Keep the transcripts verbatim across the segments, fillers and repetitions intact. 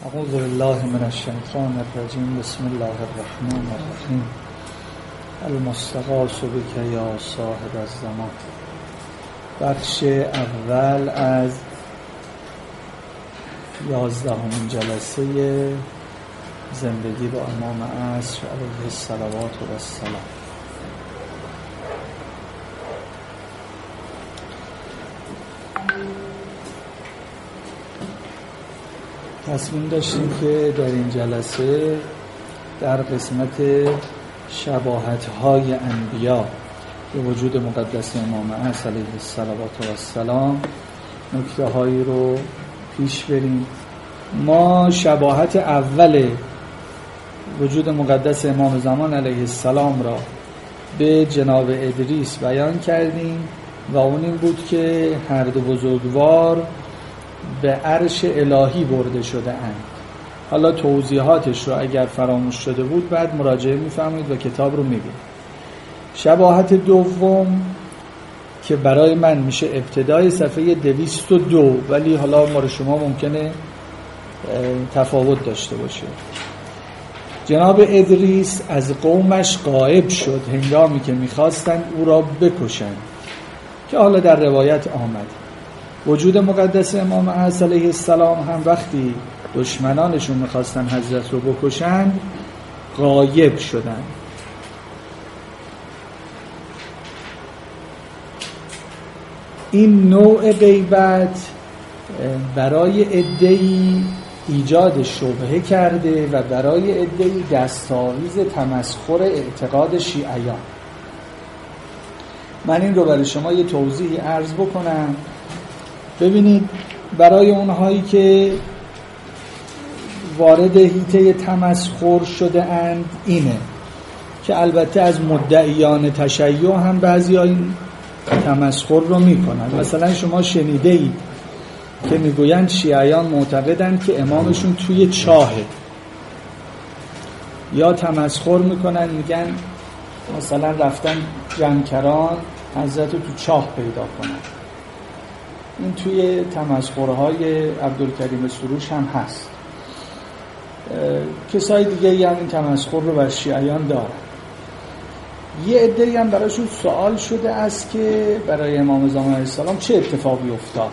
اعوذ بالله من الشیطان الرجیم. بسم الله الرحمن الرحیم. المستغاث بک یا صاحب الزمان. بخش اول از یازدهمین جلسه زندگی با امام عصر علیه الصلوات و السلام. تصمیم داشتیم که در این جلسه در قسمت شباهت‌های انبیا به وجود مقدس امام عصر علیه الصلوات و السلام نکته‌هایی رو پیش بریم. ما شباهت اول وجود مقدس امام زمان علیه السلام را به جناب ادریس بیان کردیم و اون این بود که هر دو بزرگوار به عرش الهی برده شده اند. حالا توضیحاتش رو اگر فراموش شده بود بعد مراجعه میفهمید و کتاب رو میبینید. شباهت دوم که برای من میشه ابتدای صفحه دویست و دو، ولی حالا ما شما ممکنه تفاوت داشته باشه. جناب ادریس از قومش غایب شد هنگامی که میخواستند او را بکشند، که حالا در روایت آمد. وجود مقدس امام عصر علیه السلام هم وقتی دشمنانشون میخواستن حضرت رو بکشند غایب شدند. این نوع غیبت برای عده‌ای ایجاد شبهه کرده و برای عده‌ای دستاویز تمسخر اعتقاد شیعیان. من این رو برای شما یه توضیحی عرض بکنم. ببینید، برای اونهایی که وارد حیطه تمسخر شده اند اینه که البته از مدعیان تشیع هم بعضی ها این تمسخر رو میکنن. مثلا شما شنیده اید که میگویند شیعیان معتقدند که امامشون توی چاهه، یا تمسخر میکنن میگن مثلا رفتن جنکران حضرت رو تو چاه پیدا کنن. این توی تمسخرهای عبدالکریم سروش هم هست. کسای دیگه هم این تمسخر رو بر شیعیان دارن. یه عده‌ای هم براشون سوال شده است که برای امام زمان علیه السلام چه اتفاقی افتاد؟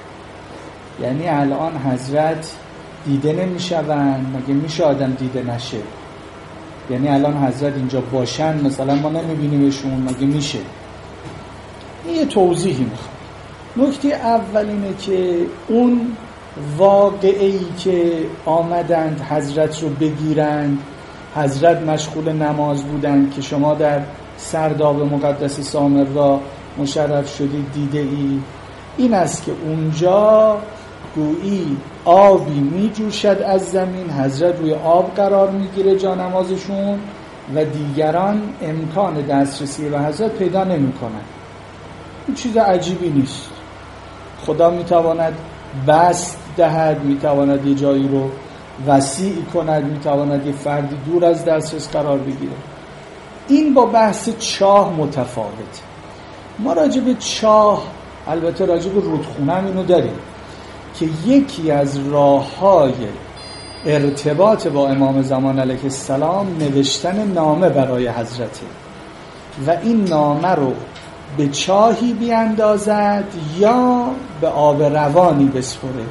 یعنی الان حضرت دیده نمیشوند، مگه میشه آدم دیده نشه؟ یعنی الان حضرت اینجا باشن مثلا ما نمیبینیمشون، مگه میشه؟ این یه توضیحی میخواد. نکته اول اینه که اون واقعی که آمدند حضرت رو بگیرند، حضرت مشغول نماز بودند که شما در سرداب مقدس سامر را مشرف شدید دیده ای، این است که اونجا گویی آبی می جوشد از زمین، حضرت روی آب قرار می گیره جا نمازشون و دیگران امکان دسترسی به حضرت پیدا نمی کنند. این چیز عجیبی نیست. خدا میتواند بسط دهد، میتواند یه جایی رو وسیع کند، میتواند یه فردی دور از دسترس قرار بگیره. این با بحث چاه متفاوته. ما راجع به چاه، البته راجع به رودخونه هم اینو داریم که یکی از راه‌های ارتباط با امام زمان علیه السلام نوشتن نامه برای حضرته و این نامه رو به چاهی بیاندازد یا به آب روانی بسپره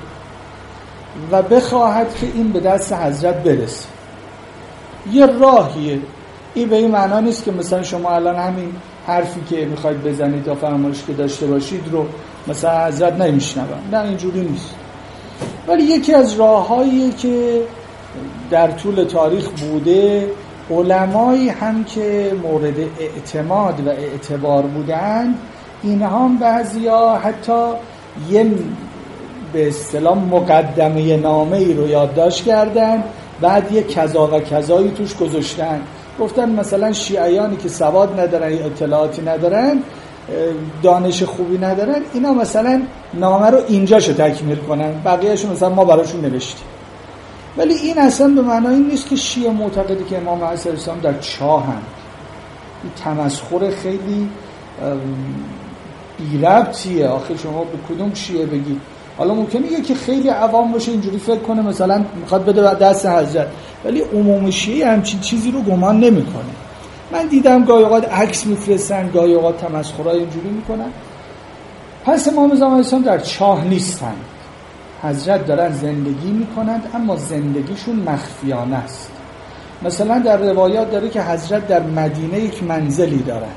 و بخواهد که این به دست حضرت برسه. یه راهیه. این به این معنا نیست که مثلا شما الان همین حرفی که میخواید بزنید یا فرمایش که داشته باشید رو مثلا حضرت نمیشنون. نه، اینجوری نیست. ولی یکی از راههاییه که در طول تاریخ بوده. علمایی هم که مورد اعتماد و اعتبار بودن، اینها هم بعضیا حتی یه به اصطلاح مقدمه نامه ای رو یادداشت کردن، بعد یه کذا و کذایی توش گذاشتن. گفتن مثلا شیعیانی که سواد ندارن، اطلاعاتی ندارن، دانش خوبی ندارن، اینا مثلا نامه رو اینجاشو تکمیل کنن، بقیه‌اشو مثلا ما براشون نوشتیم. ولی این اصلا به معنای این نیست که شیعه معتقدی که امام عصر اسلام در چاهند. این تمسخر خیلی بی ربطیه. آخه شما به کدوم شیعه بگید حالا ممکنه یکی خیلی عوام باشه اینجوری فکر کنه مثلا میخواد بده دست حضرت، ولی عموم شیعه همچین چیزی رو گمان نمیکنه. من دیدم گاهی اوقات عکس میفرستن، گاهی اوقات تمسخرای اینجوری میکنن. پس امام زمان اسلام در چاه نیستن، حضرت دارن زندگی میکنند اما زندگیشون مخفیانه است. مثلا در روایات داره که حضرت در مدینه یک منزلی دارن.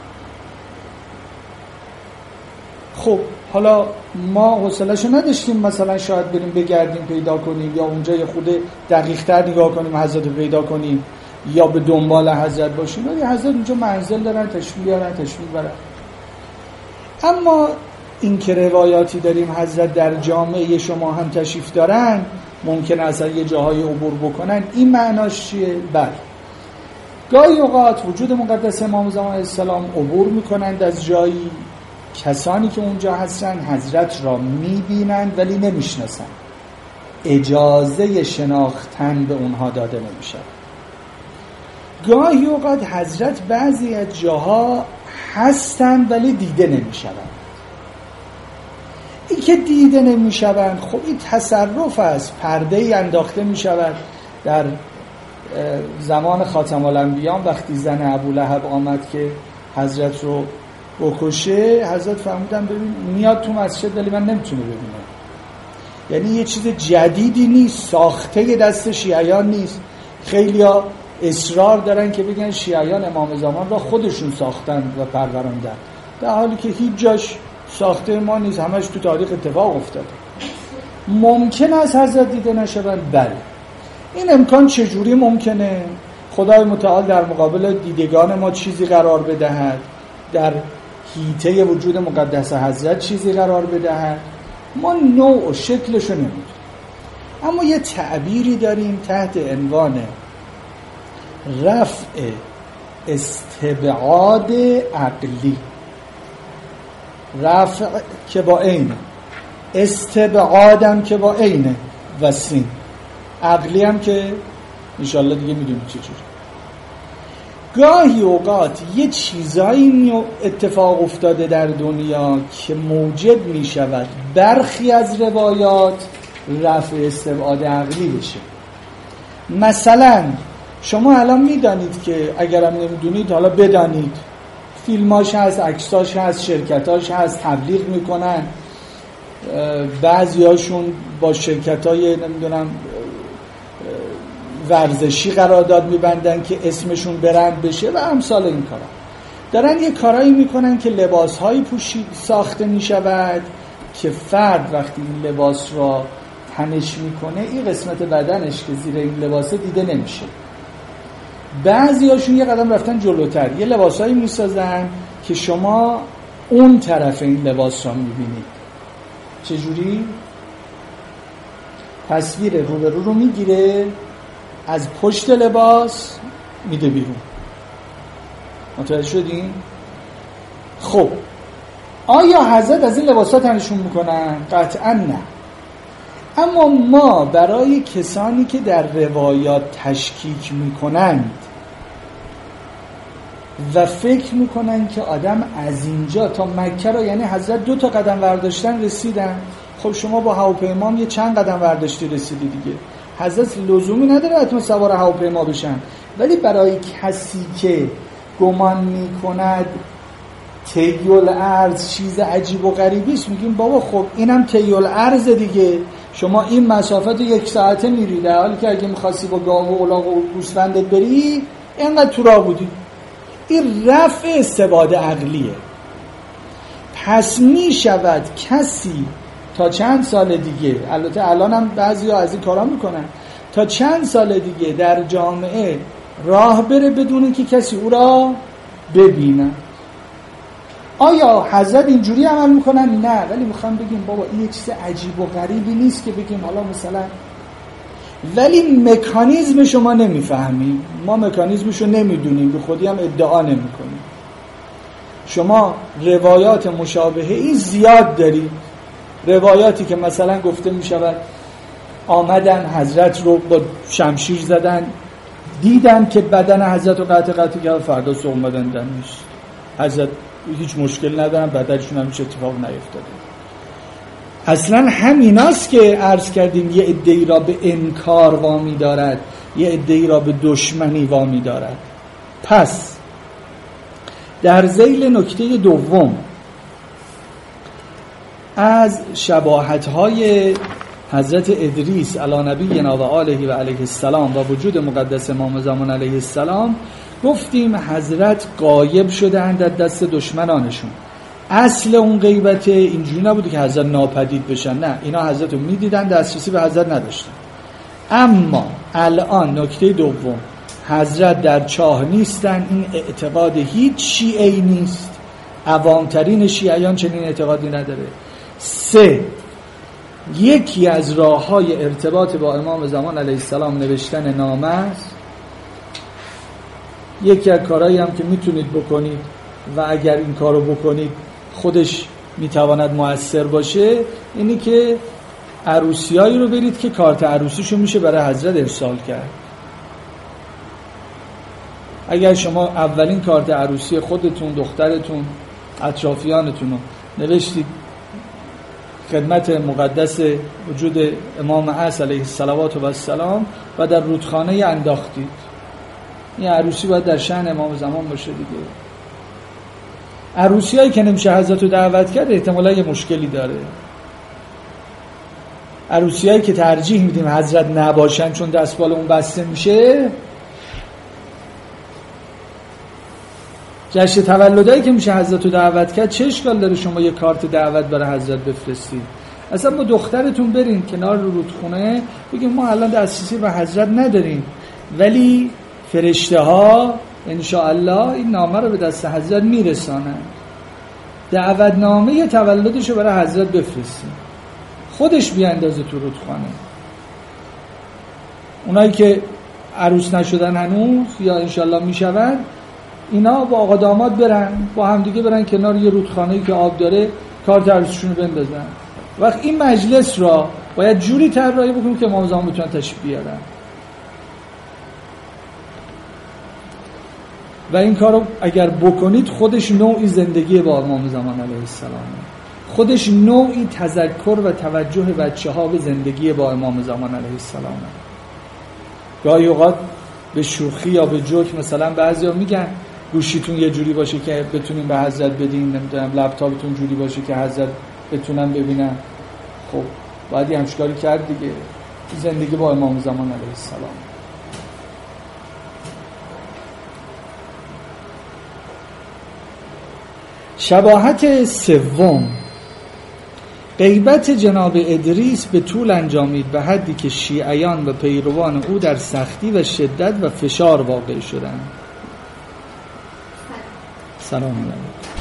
خب حالا ما حوصله‌شو نداشتیم مثلا شاید بریم بگردیم پیدا کنیم، یا اونجا یه خود دقیق تر نگاه کنیم حضرت رو پیدا کنیم، یا به دنبال حضرت باشیم. ولی حضرت اونجا منزل دارن، تشریف بیارن، تشریف برن. اما این که روایاتی داریم حضرت در جامعه شما هم تشریف دارن، ممکن است یه جاهای عبور بکنن، این معناش چیه؟ بله، گاهی اوقات وجود مقدس امام زمان علیه السلام عبور میکنند از جایی، کسانی که اونجا هستن حضرت را میبینند ولی نمیشناسن، اجازه شناختن به اونها داده نمیشه. گاهی اوقات حضرت بعضی از جاها هستن ولی دیده نمیشوند. این که دیده نمیشوند خب این تصرف است، پرده ای انداخته میشود. در زمان خاتم الانبیاء وقتی زن ابولهب آمد که حضرت رو بکشه، حضرت فرمودن ببین میاد تو مسجد ولی من نمیتونه ببینم. یعنی یه چیز جدیدی نیست، ساخته دست شیعیان نیست. خیلیا اصرار دارن که بگن شیعیان امام زمان را خودشون ساختن و پروراندن، در حالی که هیچ جاش ساخته ما نیست، همش تو تاریخ اتفاق افتاده. ممکن است حضرت دیده نشوند؟ بله. این امکان چجوری ممکنه؟ خدای متعال در مقابل دیدگان ما چیزی قرار بدهد، در حیطه وجود مقدس حضرت چیزی قرار بدهد، ما نوع و شکلشو نمیدونیم. اما یه تعبیری داریم تحت عنوان رفع استبعاد عقلی. رفع که با عینه، استبعادم که با عینه و سین، عقلی هم که انشالله دیگه میدونیم چه جوری. گاهی اوقات یه چیزایی اتفاق افتاده در دنیا که موجب میشود برخی از روایات رفع استبعاد عقلی بشه. مثلا شما الان میدانید که اگرم نمیدونید حالا بدانید، فیلماش هست، عکساش هست، شرکتاش هست، تبلیغ میکنن، بعضی هاشون با شرکت های نمیدونم ورزشی قرارداد میبندن که اسمشون برند بشه و امثال این کارا. دارن یه کارایی میکنن که لباسهایی پوشید ساخته میشود که فرد وقتی این لباس را تنش میکنه این قسمت بدنش که زیر این لباسه دیده نمیشه. بعضی هاشون یه قدم رفتن جلوتر، یه لباسهایی میسازن که شما اون طرف این لباس را میبینید. چجوری؟ تصویر رو به رو رو میگیره، از پشت لباس میده بیرون. متوجه شدین؟ خب آیا حضرت از این لباسا تنشون میکنن؟ قطعا نه. اما ما برای کسانی که در روایات تشکیک میکنند و فکر میکنن که آدم از اینجا تا مکه را، یعنی حضرت دو تا قدم برداشتن رسیدن، خب شما با هواپیما یه چند قدم برداشتی رسیدی دیگه. حضرت لزومی نداره حتما سوار هواپیما بشن، ولی برای کسی که گمان میکند طیل ارض چیز عجیب و غریبی است، میگیم بابا خب اینم طیل ارض دیگه، شما این مسافت یک ساعته میری، در حالی که اگه میخواستی با گاو و الاغ و گوسفندت بری اینقدر تو راه بودی. این رفع استبعاد عقلیه. پس میشود کسی تا چند سال دیگه، البته الان هم بعضی ها از این کارا میکنن، تا چند سال دیگه در جامعه راه بره بدون که کسی او را ببینه. آیا حضرت اینجوری عمل میکنن؟ نه، ولی میخوام بگیم بابا این یه چیز عجیب و غریبی نیست که بگیم حالا مثلا، ولی مکانیزمش ما نمیفهمیم، ما مکانیزمشو نمیدونیم، به خودی هم ادعا نمیکنیم. شما روایات مشابهه این زیاد دارید، روایاتی که مثلا گفته میشود آمدن حضرت رو با شمشیر زدن، دیدن که بدن حضرت رو قطع قطع کرد، فردا صبح اومدن دن نیست، حضرت هیچ مشکل ندارن، بدنشون هم هیچ اتفاق نیفتاده. اصلا همیناست که عرض کردیم یه عده‌ای را به انکار وامی دارد، یه عده‌ای را به دشمنی وامی دارد. پس در ذیل نکته دوم از شباهت‌های حضرت ادریس علی نبینا و آله و علیه السلام و وجود مقدس امام زمان علیه السلام گفتیم حضرت غایب شده اند از دست دشمنانشون. اصل اون غیبت اینجوری نبوده که حضرت ناپدید بشن، نه، اینا حضرت رو میدیدن، دسترسی به حضرت نداشتن. اما الان نکته دوم، حضرت در چاه نیستن. این اعتقاد هیچ شیعه‌ای نیست، عوامترین شیعیان چنین اعتقادی نداره. سه، یکی از راه‌های ارتباط با امام زمان علیه السلام نوشتن نامه است. یکی از کارهایی هم که میتونید بکنید و اگر این کارو بکنید خودش میتواند مؤثر باشه، اینی که عروسیایی رو برید که کارت عروسیشو میشه برای حضرت ارسال کرد. اگر شما اولین کارت عروسی خودتون، دخترتون، اطرافیانتون رو نوشتید خدمت مقدس وجود امام عصر علیه السلام و در رودخانه انداختید، این عروسی باید در شأن امام زمان باشه دیگه. عروسی هایی که نمیشه حضرت رو دعوت کرد احتمالا یه مشکلی داره. عروسی هایی که ترجیح میدیم حضرت نباشن چون دستبال اون بسته میشه، جشن تولدایی که میشه حضرت رو دعوت کرد، چه اشکال داره شما یه کارت دعوت برای حضرت بفرستید؟ اصلا با دخترتون برین کنار رودخونه بگیم ما الان دسترسی به حضرت نداریم ولی فرشته ها انشاءالله این نامه رو به دست حضرت میرسانن، دعوتنامه تولدش رو برای حضرت بفرستیم، خودش بیاندازه تو رودخانه. اونایی که عروس نشدن هنوز یا انشاءالله میشون، اینا با آقا داماد برن با هم دیگه برن کنار یه رودخانه‌ای که آب داره، کارت عروسیشون رو بندازن. وقت این مجلس را باید جوری طراحی بکنیم که امام زمان بتونن تشریف بیارن و این کارو اگر بکنید خودش نوعی زندگی با امام زمان علیه السلام، خودش نوعی تذکر و توجه بچه ها به زندگی با امام زمان علیه السلام. گاهی اوقات به شوخی یا به جوک مثلا بعضیا میگن گوشیتون یه جوری باشه که بتونین به حضرت بدین، نمیدونم لپتاپتون جوری باشه که حضرت بتونن ببینن. خب باید همش کاری کرد دیگه، زندگی با امام زمان علیه السلام. شباهت سوم، غیبت جناب ادریس به طول انجامید به حدی که شیعیان و پیروان او در سختی و شدت و فشار واقع شدند. سلام علیکم.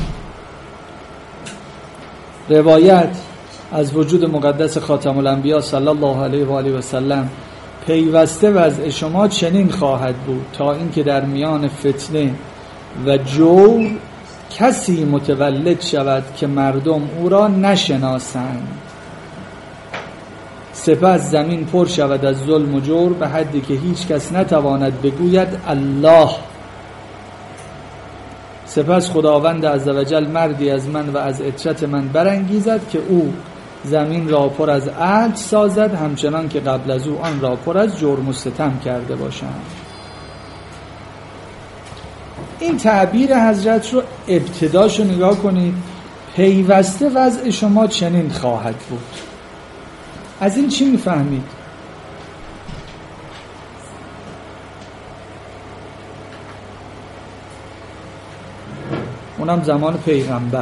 روایت از وجود مقدس خاتم الانبیا صلی الله علیه و آله و سلم: پیوسته وضع شما چنین خواهد بود تا اینکه در میان فتنه و جور کسی متولد شود که مردم او را نشناسند، سپس زمین پر شود از ظلم و جور به حدی که هیچ کس نتواند بگوید الله. سپس خداوند عزوجل مردی از من و از عترت من برانگیزد که او زمین را پر از عدل سازد همچنان که قبل از او آن را پر از جرم و ستم کرده باشند. این تعبیر حضرت رو ابتداشو نگاه کنید: پیوسته وضع شما چنین خواهد بود. از این چی میفهمید؟ اونم زمان پیغمبر.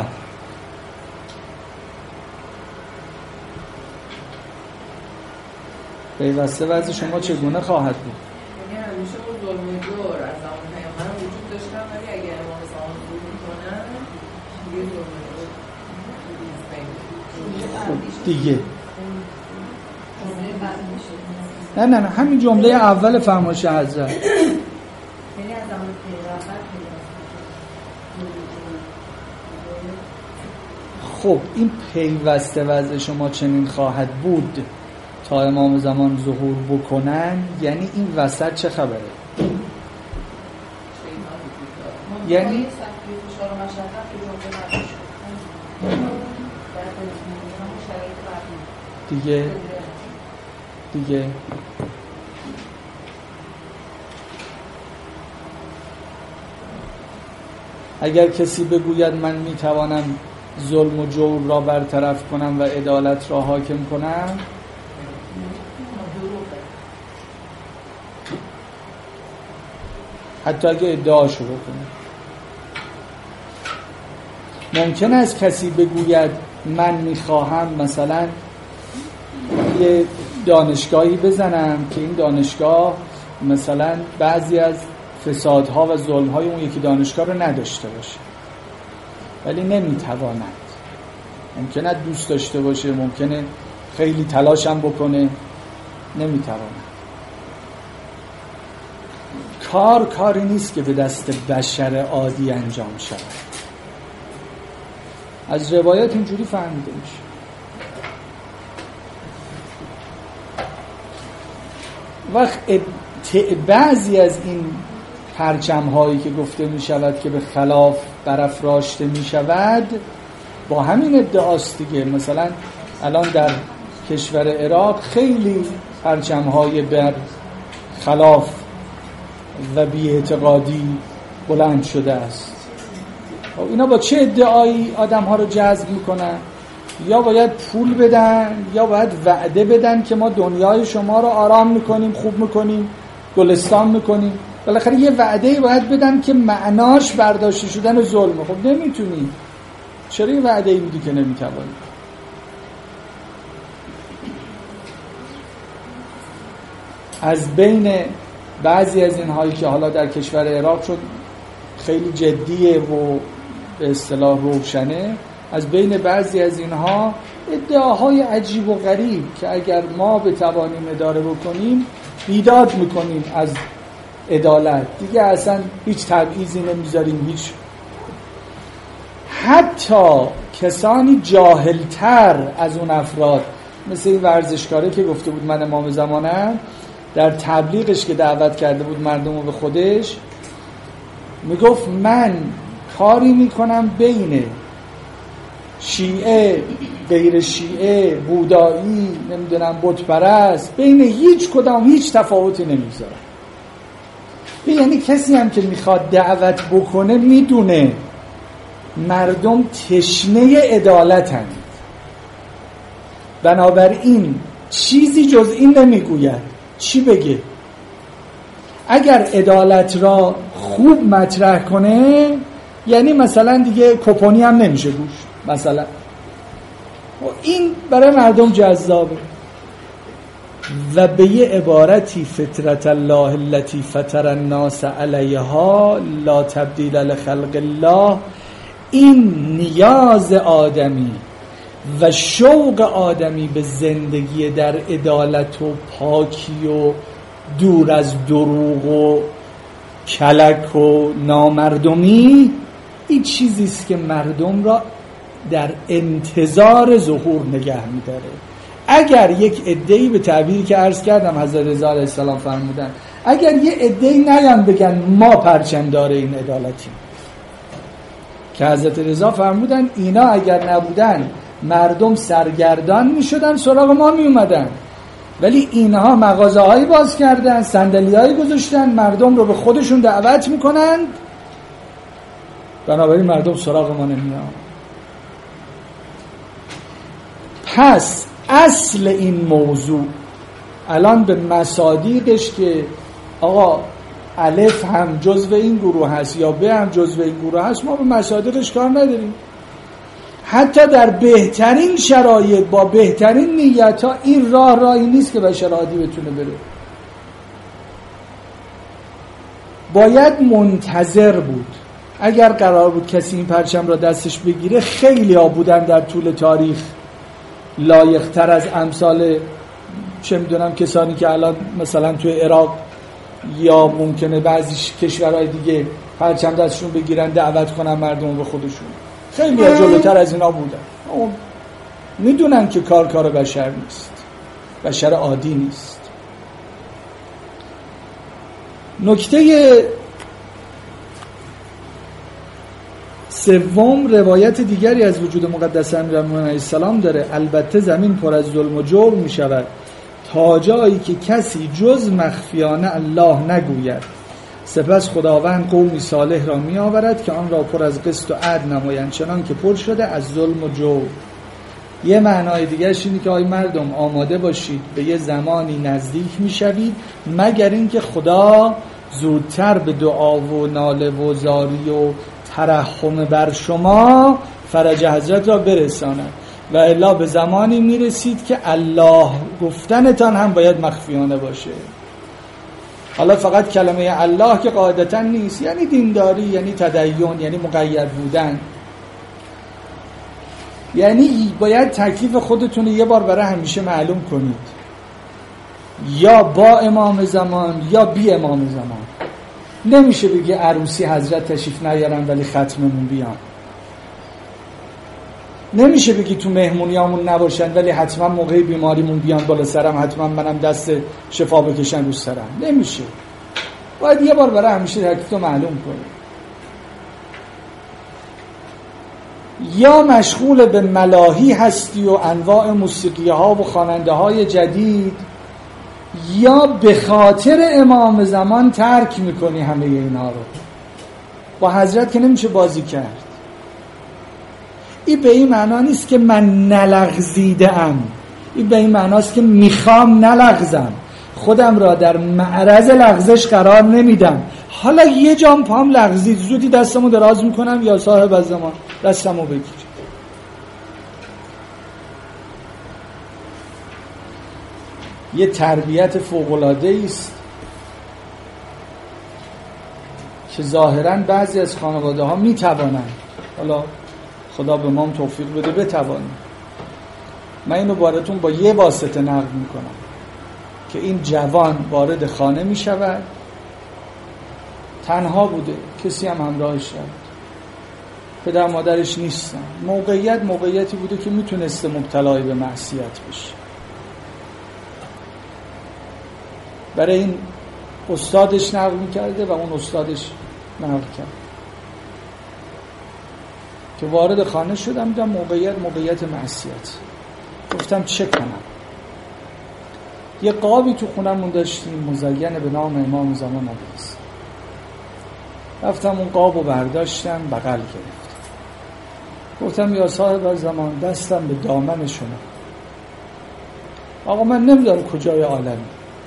پیوسته وضع شما چگونه خواهد بود؟ یعنی همیشه با ظلم و جور از زمان پیغمبر وجود داشتن، ولی اگر امام زمان ظلم میکنن دیگه ظلم و جور دیگه نه نه نه همین جمله اول فرمایش حضرت. یعنی از زمان پیغمبر. خب این پیوسته وضع شما چنین خواهد بود تا امام زمان ظهور بکنن، یعنی این وسط چه خبره؟ یعنی دیگه دیگه اگر کسی بگوید من میتوانم ظلم و جور را برطرف کنم و عدالت را حاکم کنم، حتی اگه ادعاشو بکنه. ممکن است کسی بگوید من میخواهم مثلا یه دانشگاهی بزنم که این دانشگاه مثلا بعضی از فسادها و ظلمهای اون یکی دانشگاه رو نداشته باشه، ولی نمیتواند. ممکنه دوست داشته باشه، ممکنه خیلی تلاشم بکنه، نمیتواند. کار کاری نیست که به دست بشر عادی انجام شود. از روایات اینجوری فهمیده میشه. وقت بعضی از این پرچم هایی که گفته می شود که به خلاف برافراشته می شود با همین ادعاست دیگه. مثلا الان در کشور عراق خیلی پرچم های بر خلاف و بی‌اعتقادی بلند شده است. اینا با چه ادعایی آدم ها رو جذب میکنن؟ یا باید پول بدن یا باید وعده بدن که ما دنیای شما رو آرام میکنیم، خوب میکنیم، گلستان میکنیم. بالاخره یه وعده‌ای باید بدن که معناش برداشته شدن ظلمه. خب نمیتونی. چرا یه وعده‌ای میدی که نمیتوانی؟ از بین بعضی از اینهایی که حالا در کشور عراق شد خیلی جدیه و به اصطلاح روشنه، از بین بعضی از اینها ادعاهای عجیب و غریب که اگر ما بتوانیم اداره بکنیم بیداد میکنیم از عدالت، دیگه اصلا هیچ تبعیضی نمیذاریم. هیچ حتی کسانی جاهلتر از اون افراد مثل این ورزشکاره که گفته بود من امام زمانم، در تبلیغش که دعوت کرده بود مردم رو به خودش، میگفت من کاری میکنم بین شیعه، غیر شیعه، بودایی، نمیدونم بت پرست، بین هیچ کدام هیچ تفاوتی نمیذارم. یعنی کسی هم که میخواد دعوت بکنه میدونه مردم تشنه عدالتند، بنابراین چیزی جز این نمیگوید. چی بگه؟ اگر عدالت را خوب مطرح کنه یعنی مثلا دیگه کپونی هم نمیشه گوش مثلا، و این برای مردم جذابه. و به یه عبارتی فطرت الله التي فطر الناس علیها لا تبدیل لخلق الله، این نیاز آدمی و شوق آدمی به زندگی در عدالت و پاکی و دور از دروغ و کلک و نامردمی، این چیزیست که مردم را در انتظار ظهور نگه می‌داره. اگر یک عده‌ای به تعبیری که عرض کردم حضرت رضا علیه السلام فرمودن، اگر یه عده‌ای نیان بگن ما پرچمدار این عدالتیم، که حضرت رضا فرمودن اینا اگر نبودن مردم سرگردان میشدن سراغ ما میومدن، ولی اینها مغازه هایی باز کردن، صندلی هایی گذاشتن، مردم رو به خودشون دعوت میکنن، بنابراین مردم سراغ ما نمیان. پس اصل این موضوع الان به مصادیقش که آقا الف هم جزو این گروه هست یا ب هم جزو این گروه هست، ما به مصادیقش کار نداریم. حتی در بهترین شرایط با بهترین نیت ها این راه راهی نیست که بشر عادی بتونه بره. باید منتظر بود. اگر قرار بود کسی این پرچم را دستش بگیره، خیلی ها بودن در طول تاریخ لایق‌تر از امثال چه میدونم کسانی که الان مثلا توی عراق یا ممکنه بعضی کشورهای دیگه پرچم دستشون بگیرن دعوت کنن مردم به خودشون. خیلی ها جلوتر از اینا بودن. میدونن که کار کار بشر نیست، بشر عادی نیست. نکته سوم روایت دیگری از وجود مقدس امیرالمومنین علیه السلام داره: البته زمین پر از ظلم و جور می شود تا جایی که کسی جز مخفیانه الله نگوید، سپس خداوند قومی صالح را می آورد که آن را پر از قسط و عدل نمایند چنان که پر شده از ظلم و جور. یه معنای دیگرش اینه که آی مردم آماده باشید به یه زمانی نزدیک می شوید مگر اینکه خدا زودتر به دعا و ناله و زاری و ترحم بر شما فرج حضرت را برساند و الا به زمانی می رسید که الله گفتنتان هم باید مخفیانه باشه. حالا فقط کلمه الله که قاعدتا نیست، یعنی دینداری، یعنی تدین، یعنی مقید بودن، یعنی باید تکلیف خودتون یه بار برای همیشه معلوم کنید، یا با امام زمان یا بی امام زمان. نمیشه بگی عروسی حضرت تشریف نیارن ولی ختممون بیان، نمیشه بگی تو مهمونیامون نباشن ولی حتما موقع بیماریمون بیان بالا سرم، حتما منم دست شفا بکشن رو سرم. نمیشه، باید یه بار برای همیشه تکلیف رو معلوم کنید. یا مشغول به ملاهی هستی و انواع موسیقی ها و خواننده های جدید، یا به خاطر امام زمان ترک میکنی همه اینا رو. با حضرت که نمیشه بازی کرد. این به این معنا نیست که من نلغزیده ام، این به این معناست که میخوام نلغزم، خودم را در معرض لغزش قرار نمیدم. حالا یه جام پام لغزید، زودی دستمو دراز میکنم یا صاحب از زمان دستمو بگیر. یه تربیت فوق‌العاده است که ظاهراً بعضی از خانواده ها میتوانند، حالا خدا به ما توفیق بده بتوانیم. من اینو بارتون با یه واسطه نقل میکنم که این جوان وارد خانه میشود، تنها بوده، کسی هم همراهش نبود، پدر مادرش نیستن، موقعیت موقعیتی بوده که میتونسته مبتلای به معصیت بشه. برای این استادش نقل میکرده و اون استادش نقل کرد که وارد خانه شدم، دیدم موقعیت موقعیت معصیت. گفتم چه کنم؟ یه قابی تو خونمون داشتیم مزین به نام امام زمان علیه. رفتم اون قابو برداشتم بغل گرفتم، گفتم یا صاحب زمان دستم به دامن شما. آقا من نمیدونم کجای عالمی،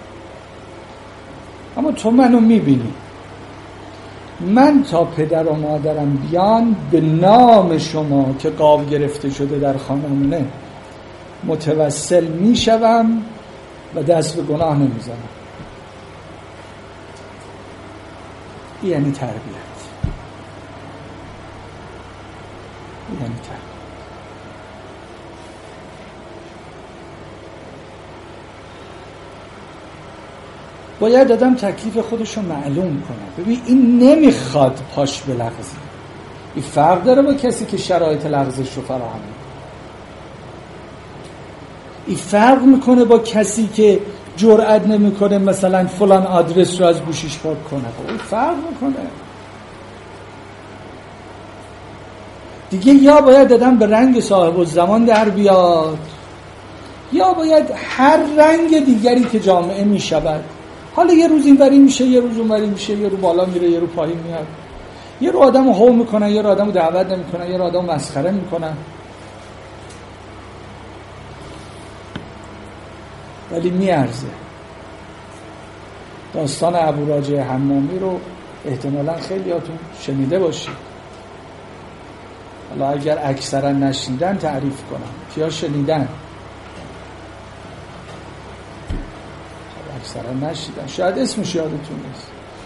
اما تو منو میبینی، من تا پدر و مادرم بیان به نام شما که قاب گرفته شده در خانمونه متوسل میشوم و دست به گناه نمیزنم. این یعنی تربیت، این یعنی تربیت. باید آدم تکلیف خودش رو معلوم کنه. ببین این نمیخواد پاش بلغزه، این فرق داره با کسی که شرایط لغزش رو فراهم میکنه. این فرق میکنه با کسی که جرئت نمیکنه مثلا فلان آدرس رو از گوشیش پاک کنه. این فرق میکنه دیگه. یا باید آدم به رنگ صاحب الزمان در بیاد، یا باید هر رنگ دیگری که جامعه میشود. حالا یه روز اینوری میشه، یه روز اونوری میشه، یه رو بالا میره، یه رو پایین میاد، یه رو آدمو هو میکنن، یه رو آدمو دعوت نمیکنن، یه رو آدمو مسخره میکنن. ولی میارزه. داستان ابو راجع حمامی رو احتمالاً خیلیاتون شنیده باشید. حالا اگر اکثرا نشنیدن تعریف کنم. کیا شنیدن؟ اکثرا نشنیدن، شاید اسمش یادتون نیست.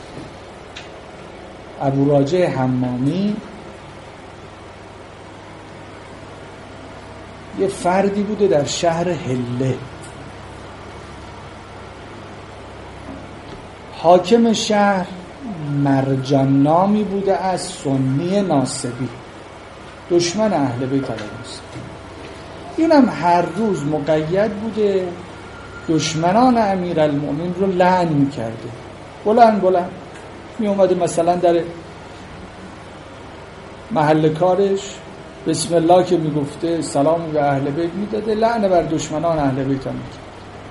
ابو راجع حمامی یه فردی بوده در شهر هله. حاکم شهر مرجان نامی بوده از سنی ناصبی، دشمن اهل بیت علیهم السلام. اینم هر روز مقید بوده دشمنان امیرالمومنین رو لعن میکرده، بلند بلند می اومده مثلا در محل کارش بسم الله که میگفته سلام به اهل بیت میداده، لعنه بر دشمنان اهل بیت هم میگه.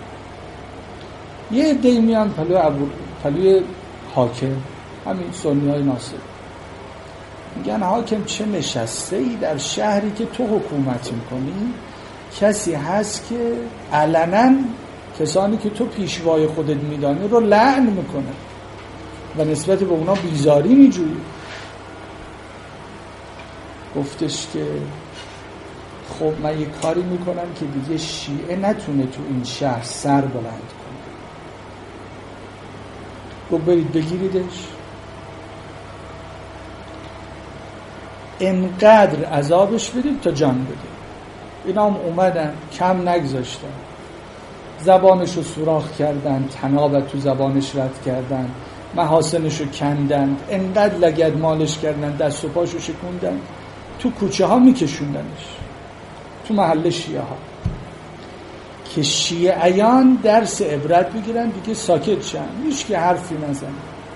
یه عده‌ای میان پلوی ابو پلوی حاکم، همین سنیای ناصر، میگن حاکم چه نشسته ای در شهری که تو حکومت میکنی، کسی هست که علنا کسانی که تو پیشوای خودت میدانی رو لعن میکنه و نسبت به اونا بیزاری میجویی. گفتش که خب من یه کاری میکنم که دیگه شیعه نتونه تو این شهر سر بلند کنه. گفت برید بگیریدش، انقدر عذابش بدید تا جان بده. اینا هم اومدن کم نگذاشتن، زبانش رو سوراخ کردن، تنابت تو زبانش رد کردن، محاسنش رو کندن، انقدر لگد مالش کردن، دست و پاشو شکوندن، تو کوچه ها میکشوندنش، تو محل شیعه ها، که شیعیان درس عبرت بگیرن دیگه ساکت شن، هیچ که حرفی نزنه.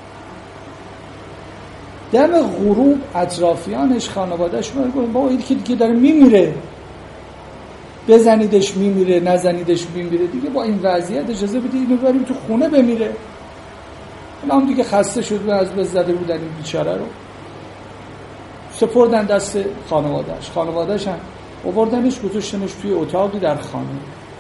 دم غروب اطرافیانش خانوادهش میگن بابا این که دیگه داره میمیره، بزنیدش میمیره، نزنیدش میمیره، دیگه با این وضعیت اجازه بدید اینو بریم تو خونه بمیره. اونا هم دیگه خسته شد، از بس زده بودن این بیچاره رو، سپردن دست خانوادهش. خانوادهش هم آوردنش گذاشتنش توی اتاقی در خانه.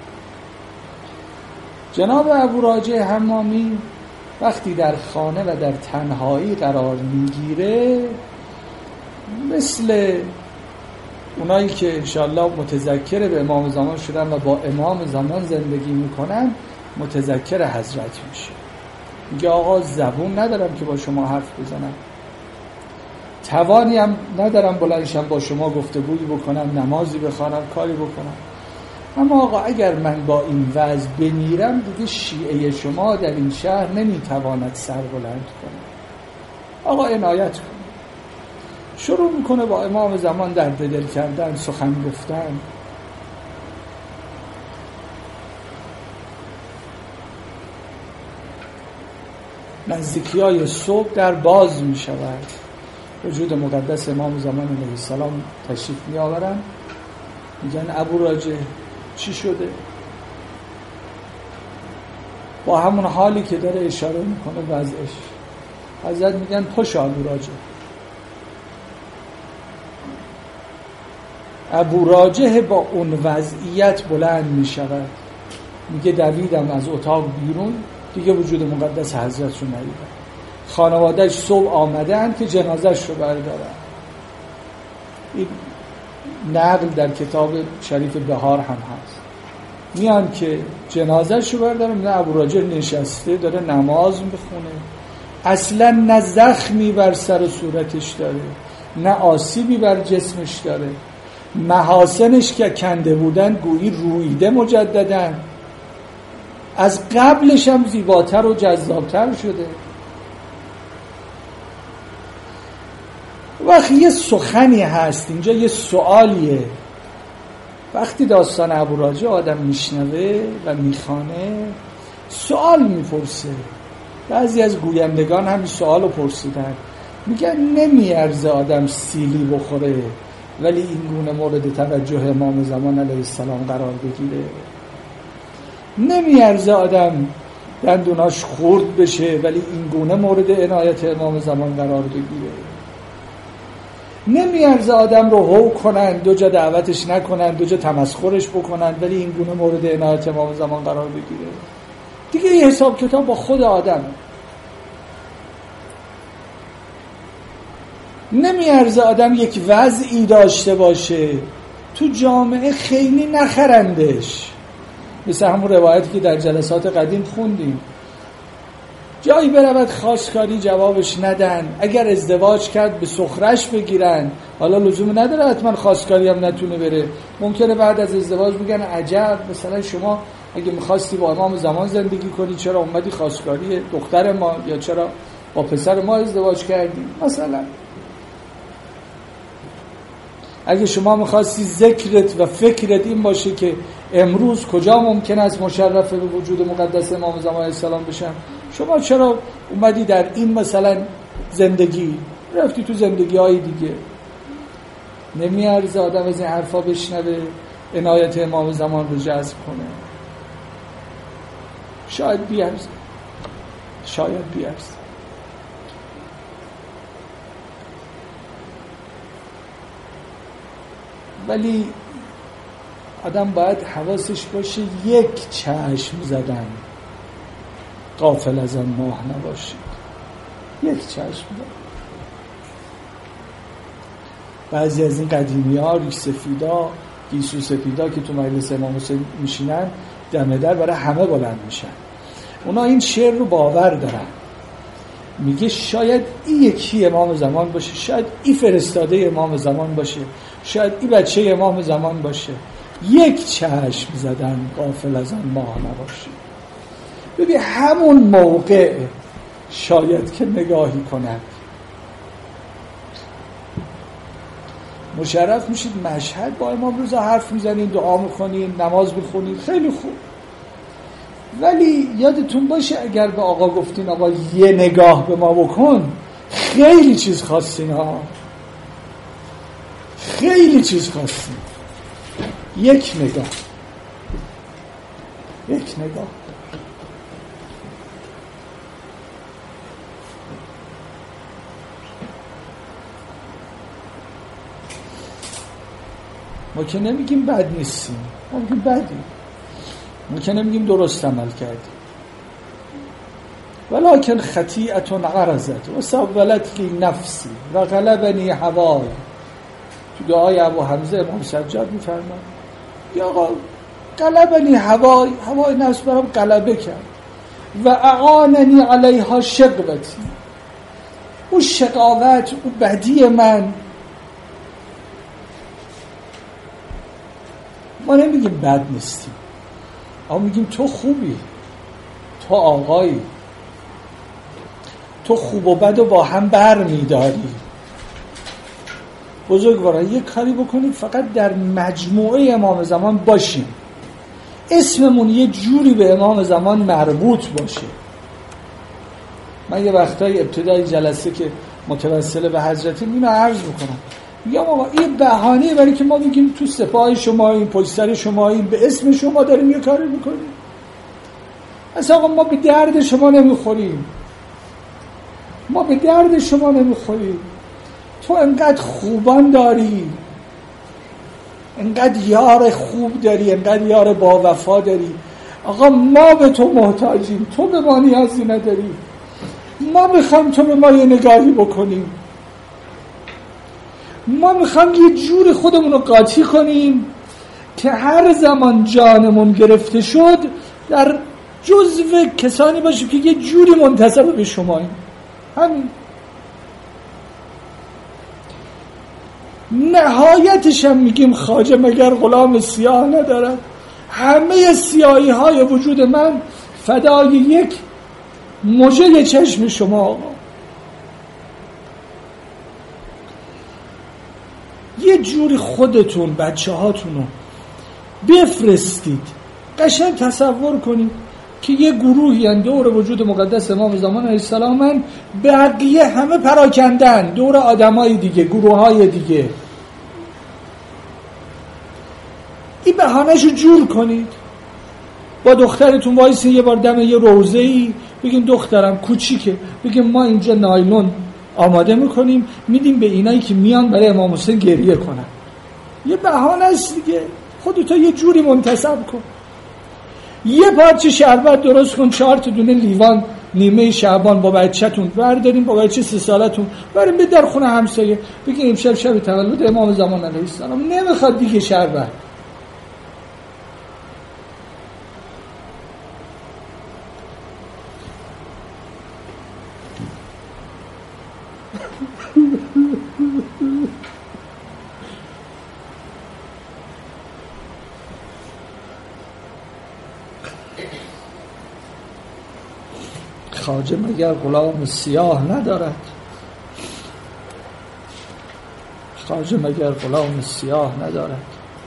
جناب ابو راجع حمامی وقتی در خانه و در تنهایی قرار میگیره، مثل اونایی که انشاءالله متذکر به امام زمان شدن و با امام زمان زندگی میکنن، متذکر حضرت میشه. میگه آقا زبون ندارم که با شما حرف بزنم، توانی هم ندارم بلندشم با شما گفتگویی بکنم، نمازی بخوانم، کاری بکنم، اما آقا اگر من با این وضع بمیرم دیگه شیعه شما در این شهر نمیتواند سر بلند کنه، آقا عنایت کن. شروع میکنه با امام زمان درد دل کردن، سخن گفتن. نزدیکی های صبح در باز می شود، وجود مقدس امام زمان علیه السلام تشریف می آورن. میگن ابو راجع چی شده؟ با همون حالی که داره اشاره میکنه وضعش، حضرت میگن پاش ابو راجع. ابو راجع با اون وضعیت بلند می شود، میگه دویدم از اتاق بیرون، دیگه وجود مقدس حضرت رو ندیدم. خانوادهش صبح آمدن که جنازش رو بردارن. این نقل در کتاب شریف بهار هم هست. میان که جنازش رو بردارن، نه ابو راجع نشسته داره نماز میخونه، اصلا نه زخمی بر سر و صورتش داره، نه آسیبی بر جسمش داره، محاسنش که کنده بودن گویی رویده مجددن، از قبلش هم زیباتر و جذابتر شده. وقتی یه سخنی هست اینجا، یه سوالیه، وقتی داستان ابو راجع آدم میشنوه و میخوانه سوال میپرسه. بعضی از گویندگان همین سوال رو پرسیدن، میگن نمیارزه آدم سیلی بخوره ولی این گونه مورد توجه امام زمان علیه السلام قرار بگیره؟ نمیارزه آدم دندوناش خورد بشه ولی این گونه مورد عنایت امام زمان قرار بگیره؟ نمیارزه آدم رو هو کنن، دو جا دعوتش نکنن، دو جا تمسخرش بکنن ولی این گونه مورد عنایت امام زمان قرار بگیره؟ دیگه یه حساب کتاب با خود آدم. نمیارزه آدم یک وضعی داشته باشه تو جامعه خیلی نخرندش، مثل همون روایتی که در جلسات قدیم خوندیم، جایی برود خواستگاری جوابش ندن، اگر ازدواج کرد به سخرش بگیرن، حالا لزوم نداره حتما خواستگاری هم نتونه بره، ممکنه بعد از ازدواج بگن عجب مثلا شما اگه میخواستی با امام زمان زندگی کنی چرا اومدی خواستگاری دختر ما، یا چرا با پسر ما ازدواج کردی مثلا. اگه شما میخواستی ذکرت و فکرت این باشه که امروز کجا ممکن است مشرف به وجود مقدس امام زمان علیه السلام بشن، شما چرا اومدی در این مثلا زندگی، رفتی تو زندگی های دیگه؟ نمیارزه آدم از این حرفا بشنوه عنایت امام زمان رو جذب کنه؟ شاید بیارزه، شاید بیارزه. ولی آدم باید حواسش باشه یک چشم زدن غافل از آن ماه نباشید. یک چشم زدن. بعضی از این قدیمی ها ریش سفیدا، گیسو سفیدا که تو مجلس امام حسین میشینن دم در برای همه بلند میشن. اونا این شعر رو باور دارن، میگه شاید این یکی امام زمان باشه، شاید این فرستاده امام زمان باشه، شاید این بچه امام زمان باشه. یک چشم زدن غافل از آن ماه نباشی. ببین همون موقع شاید که نگاهی کند. مشرف میشید مشهد با امام رضا حرف میزنین، دعا میکنین، نماز میخونین، خیلی خوب. ولی یادتون باشه اگر به آقا گفتین آقا یه نگاه به ما بکن، خیلی چیز خواستین ها، خیلی چیز خواستین. یک نگاه، یک نگاه. ما که نمیگیم بد نیستیم، ما میگیم بدیم، ما که نمیگیم درست عمل کردیم. ولکن خطیئة عرضت و سولت لی نفسی و غلبنی هوای. تو دعای ابو حمزه امام سجاد میفرماد یا آقا غلبنی هوای، هوای نفس برام غلبه کرد. و اعاننی علیها شقوتی، اون شقاوت، اون بدی من. ما نمیگیم بد نیستیم، اما میگیم تو خوبی، تو آقایی، تو خوب و بد و با هم بر میداری. بزرگواران یک کاری بکنید فقط در مجموعه امام زمان باشیم، اسممون یه جوری به امام زمان مربوط باشه. من یه وقتای ابتدای جلسه که متوسل به حضرتیم اینو عرض میکنم، میگم آقا این بهانه برای که ما میگیم تو سپاه شما این پشت سر شما این به اسم شما داریم یه کاری میکنیم. اصلا آقا ما به درد شما نمیخوریم، ما به درد شما نمیخوریم. تو انقدر خوبان داری، انقدر یار خوب داری، انقدر یار با وفا داری. آقا ما به تو محتاجیم، تو به ما نیازی نداری. ما میخوایم تو به ما یه نگاهی بکنیم، ما میخوایم یه جور خودمون رو قاطی کنیم که هر زمان جانمون گرفته شد در جزو کسانی باشیم که یه جوری منتسب به شماییم. همین نهایتش هم میگیم خواجه مگر غلام سیاه ندارد؟ همه سیاهی های وجود من فدای یک مژه چشم شما آقا. یه جوری خودتون بچه هاتون رو بفرستید، قشنگ تصور کنید که یه گروهی هن دور وجود مقدس امام زمان علیه السلام هن، بقیه همه پراکندن دور آدمای دیگه، گروه های دیگه. این بهانه‌شو جور کنید، با دخترتون وایسین یه بار دم یه روضه‌ای، بگین دخترم کوچیکه، بگین ما اینجا نایلون آماده میکنیم میدیم به اینایی که میان برای امام حسین گریه کنن. یه بهانه است دیگه، خودتو یه جوری منتسب کن. یه پارچه شربت درست کن، چهار تا دونه لیوان نیمه شعبان با بچه‌تون برداریم، با بچه سه سالتون بریم به در خونه همسایه، بگین امشب شب تولد امام زمان علیه السلام، نمیخواد دیگه شربت. خواجه مگر غلام سیاه ندارد؟ خواجه مگر غلام سیاه ندارد؟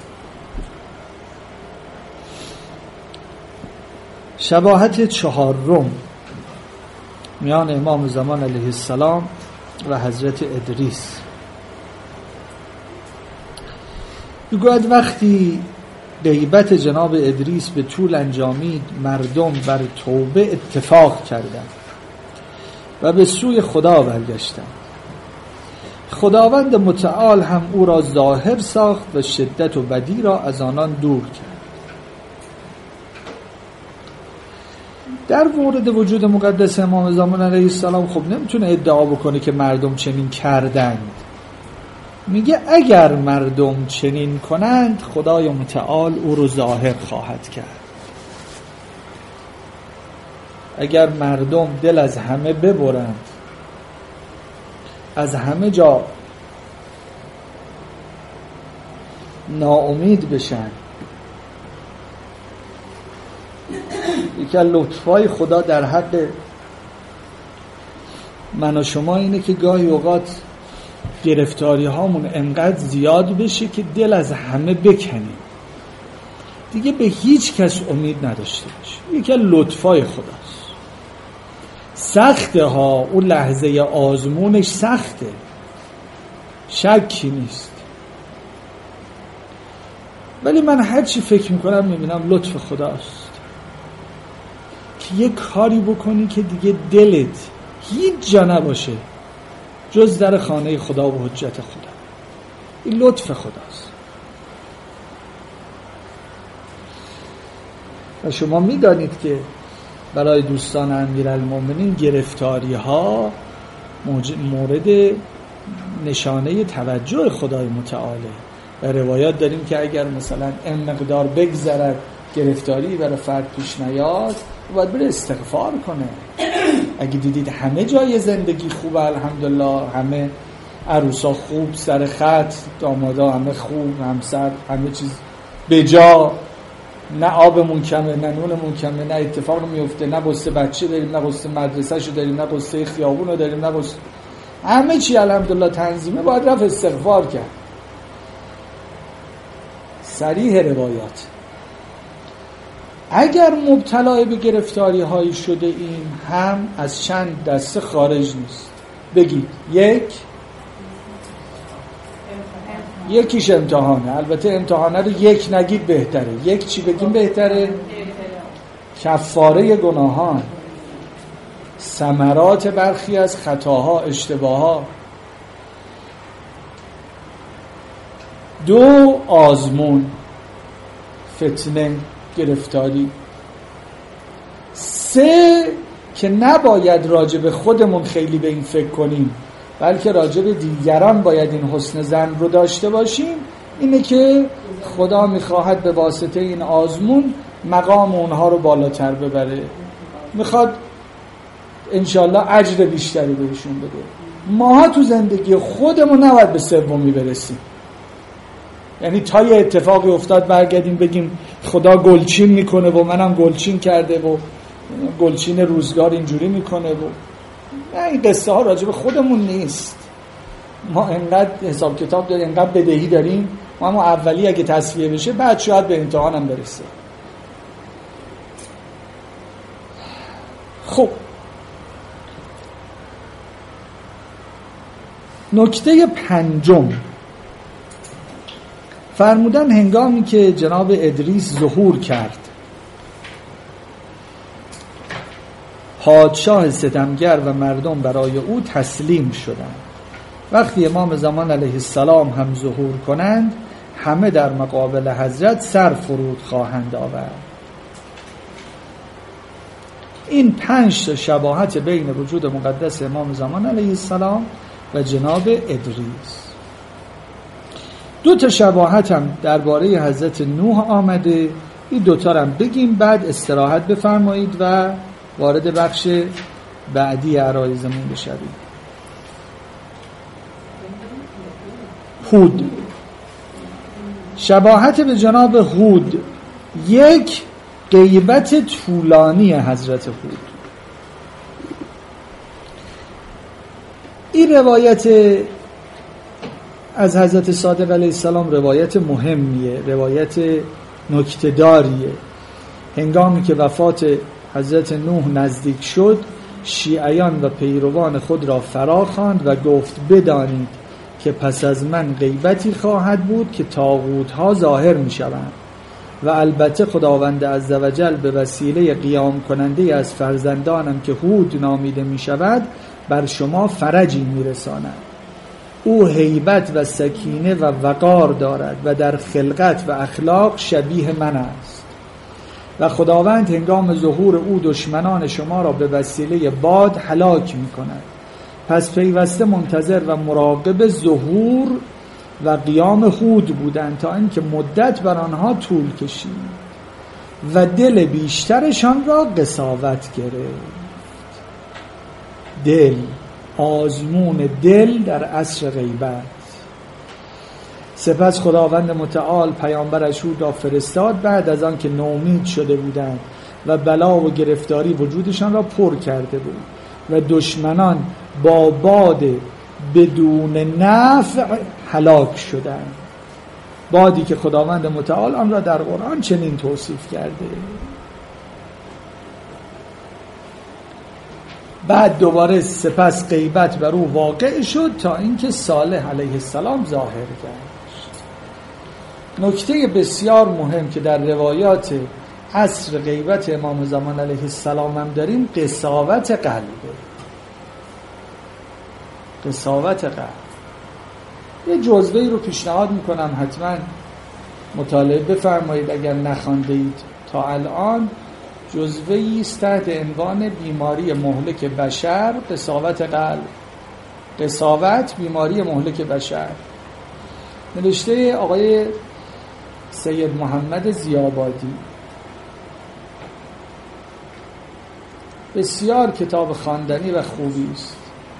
شباهت چهارم میان امام زمان علیه السلام و حضرت ادریس. میگوید وقتی غیبت جناب ادریس به طول انجامید، مردم بر توبه اتفاق کردند و به سوی خدا برگشتند. خداوند متعال هم او را ظاهر ساخت و شدت و بدی را از آنان دور کرد. در مورد وجود مقدس امام زمان علیه السلام خب نمیتونه ادعا بکنه که مردم چنین کردند. میگه اگر مردم چنین کنند خدای متعال او رو ظاهر خواهد کرد. اگر مردم دل از همه ببرند، از همه جا ناامید بشن، یکی از لطفای خدا در حق من و شما اینه که گاهی اوقات گرفتاری هامون انقدر زیاد بشه که دل از همه بکنیم، دیگه به هیچ کس امید نداشته باشه. یکی از لطفای خداست. سخته ها، اون لحظه آزمونش سخته، شکی نیست، ولی من هر چی فکر میکنم میبینم لطف خداست که یه کاری بکنی که دیگه دلت هیچ جا نباشه جز در خانه خدا و حجت خدا. این لطف خداست. و شما میدانید که برای دوستان امیرالمومنین گرفتاری ها مورد نشانه توجه خدای متعاله. و روایات داریم که اگر مثلا این مقدار بگذرد گرفتاری برای فرد پیش نیاد باید بره استغفار کنه. اگه دیدید همه جای زندگی خوبه، الحمدلله، همه عروسا خوب، سر خط، دامادا همه خوب، همسر همه چیز بجا، نه آبمون کمه، نه نونمون کمه، نه اتفاق میفته، نه قصه بچه داریم، نه قصه مدرسه شو داریم، نه قصه خیابون رو داریم، نه قصه همه چی الحمدلله تنظیمه، باید رفت استغفار کرد. صریح روایات. اگر مبتلا به گرفتاری هایی شده ایم هم از چند دسته خارج نیست. بگید یک یکیش امتحانه. البته امتحانه رو یک نگید بهتره. یک چی بگیم بهتره؟ کفاره گناهان، ثمرات برخی از خطاها، اشتباهها. دو آزمون، فتنه، گرفتاری. سه که نباید راجع به خودمون خیلی به این فکر کنیم بلکه راجع به دیگران باید این حسن ظن رو داشته باشیم، اینه که خدا میخواهد به واسطه این آزمون مقام اونها رو بالاتر ببره، میخواد انشالله اجر بیشتری بهشون بده. ماها تو زندگی خودمون نباید به سومی برسیم، یعنی تا یه اتفاقی افتاد برگردیم بگیم خدا گلچین میکنه و منم گلچین کرده و گلچین روزگار اینجوری میکنه و نه، این قصه ها راجع به خودمون نیست. ما انقدر حساب کتاب داریم، انقدر بدهی داریم، ما هم اولی اگه تصفیه بشه بعد شاید به امتحانم برسه. خب نکته پنجم، فرمودن هنگامی که جناب ادریس ظهور کرد پادشاه ستمگر و مردم برای او تسلیم شدند. وقتی امام زمان علیه السلام هم ظهور کنند همه در مقابل حضرت سر فرود خواهند آورد. این پنج تا شباهت بین وجود مقدس امام زمان علیه السلام و جناب ادریس. دو تا شباهت هم درباره حضرت نوح آمده، این دوتا هم بگیم بعد استراحت بفرمایید و وارد بخش بعدی عرایزمون بشوید. هود، شباهت به جناب هود. یک، غیبت طولانی حضرت هود. این روایت از حضرت صادق علیه السلام روایت مهمیه، روایت نکته‌داریه. هنگامی که وفات حضرت نوح نزدیک شد، شیعیان و پیروان خود را فرا خواند و گفت بدانید که پس از من غیبتی خواهد بود که طاغوت‌ها ظاهر می‌شوند و البته خداوند عزوجل به وسیله قیام کننده از فرزندانم که هود نامیده می‌شود بر شما فرجی می‌رساند. او هیبت و سکینه و وقار دارد و در خلقت و اخلاق شبیه من است و خداوند هنگام ظهور او دشمنان شما را به وسیله باد هلاک می‌کند. پس پیوسته منتظر و مراقب ظهور و قیام هود بودند تا اینکه مدت بر آنها طول کشید و دل بیشترشان را قساوت گرفت. دل، آزمون دل در عصر غیبت. سپس خداوند متعال پیامبرش هود را فرستاد بعد از آن که نومید شده بودند و بلا و گرفتاری وجودشان را پر کرده بود و دشمنان با باد بدون نفع هلاک شدند. بادی که خداوند متعال آن را در قرآن چنین توصیف کرده. بعد دوباره سپس غیبت بر او واقع شد تا اینکه صالح علیه السلام ظاهر گشت. نکته بسیار مهم که در روایات عصر غیبت امام زمان علیه السلام هم داریم قساوت قلبه. قساوت قلب. یه جزوه‌ای رو پیشنهاد میکنم حتما مطالعه بفرمایید اگر نخوانده اید تا الان. جزوه‌ای است تحت عنوان بیماری مهلک بشر، قساوت قلب. قساوت بیماری مهلک بشر، نوشته آقای سید محمد ضیاءبادی. بسیار کتاب خواندنی و خوبی است.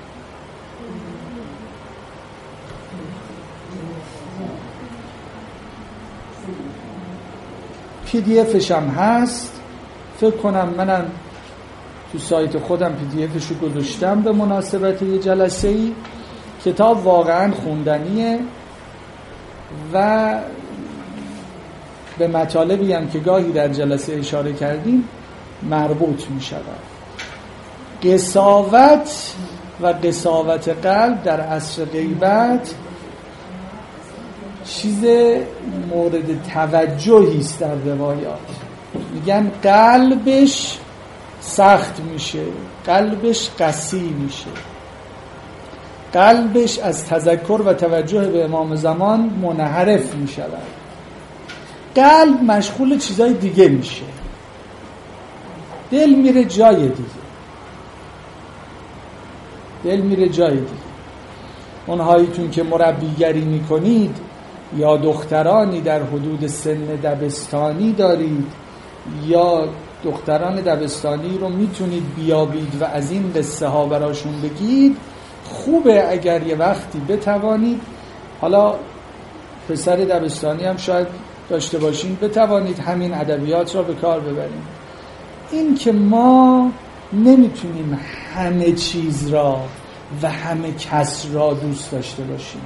پی دی افش هم هست. فکر کنم منم تو سایت خودم پی دی افشو گذاشتم به مناسبت یه جلسه ای. کتاب واقعا خوندنیه و به مطالبی هم که گاهی در جلسه اشاره کردیم مربوط می شود. قساوت و قساوت قلب در عصر غیبت چیز مورد توجهی است در روایات. میگن قلبش سخت میشه، قلبش قسی میشه، قلبش از تذکر و توجه به امام زمان منحرف میشود، قلب مشغول چیزای دیگه میشه، دل میره جای دیگه، دل میره جای دیگه. اونهاییتون که مربیگری میکنید یا دخترانی در حدود سن دبستانی دارید یا دختران دبستانی رو میتونید بیابید و از این قصه ها براشون بگید، خوبه اگر یه وقتی بتوانید، حالا پسر دبستانی هم شاید داشته باشین، بتوانید همین ادبیات را به کار ببرید. این که ما نمیتونیم همه چیز را و همه کس را دوست داشته باشیم.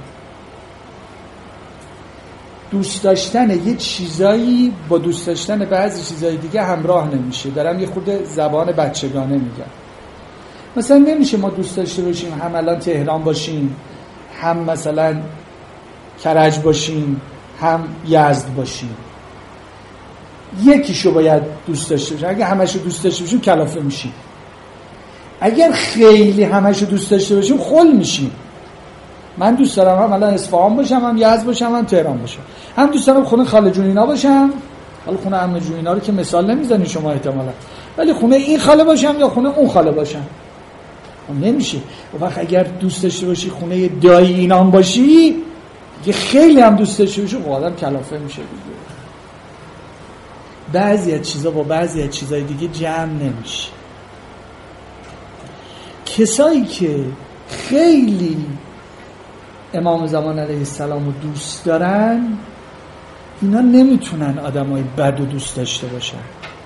دوست داشتن یه چیزایی با دوست داشتن بعضی چیزای دیگه همراه نمیشه. دارم یه خود زبان بچگانه میگم. مثلا نمیشه ما دوست داشته باشیم هم الان تهران باشیم، هم مثلا کرج باشیم، هم یزد باشیم. یکیشو باید دوست داشته باشیم. اگه همشو دوست داشته باشیم کلافه میشیم. اگر خیلی همشو دوست داشته باشیم خل میشیم. من دوست دارم هم الان اصفهان باشم، هم یزد باشم، هم تهران باشم. هم دوست دارم خونه خاله جونینا باشم. حالا خونه عمه جونینا رو که مثال نمیزنی شما احتمالاً، ولی خونه این خاله باشم یا خونه اون خاله باشم. نمیشه. و وقت اگر دوست داشته باشی خونه دایی اینام باشی، یه خیلی هم دوست داشته باشی، خب آدم کلافه میشه دیگه. بعضی از چیزا با بعضی از چیزای دیگه جمع نمیشه. کسایی که خیلی امام زمان علیه السلام رو دوست دارن، اینا نمیتونن آدمای بد رو دوست داشته باشن.